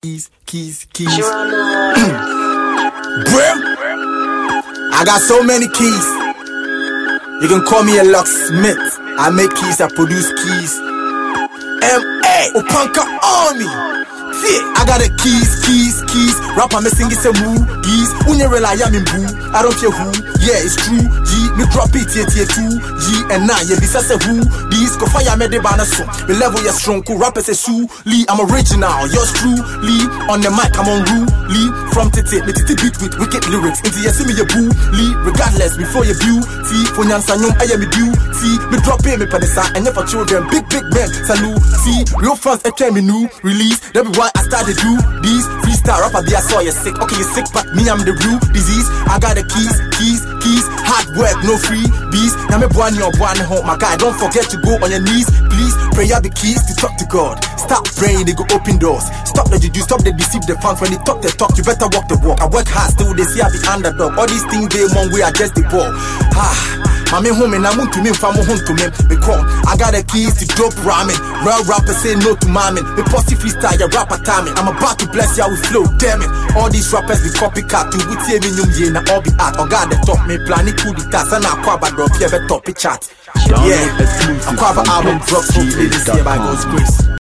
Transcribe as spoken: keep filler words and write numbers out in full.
keys, keys, keys. Brim, I got so many keys. You can call me a locksmith. I make keys, I produce keys. M A Opanka Army. I got the keys, keys, keys. Rapper me sing it's a move, keys. Unye rely I'm in boo. I don't care who. Yeah, it's true. G, me drop it here, here two. G and nine, yeah, this is a who. These go fire me the banner so. The level you're strong, cool rappers say Sue Lee. I'm original, yours true. Lee on the mic, I'm on Rue. Lee from Titi, me Titi beat with wicked lyrics. Into you see me your boo. Lee, regardless, before you view. T, for Nyan Sanyum, I am with you. T, me drop it, me panisa, and never children. Big, big men, salute. T, real fans, a me new release. That be why I started do these freestyle rapper. They I saw you sick. Okay, you sick, but me I'm the real disease. I got the keys, keys, keys. Hard work, no free bees. Now me born your born home. My guy, don't forget to go on your knees. Please pray out the keys to talk to God. Stop praying, they go open doors. Stop the juju, stop the deceive the fans. When they talk the talk, you better walk the walk. I work hard, still they see I be underdog. All these things they one way, I just the ball. Ah. I'm in home and I'm to me, I'm home to me. Because I got the keys to dope ramen. Real rappers say no to mammon. The posse freestyle, your rapper timing. I'm about to bless you with flow, damn it. All these rappers be copycat to with you in all be art. Or got the top me planning cool the task and I quabba drop here, but top it chat. Yeah, I quabba album drops hopefully this year by God's grace.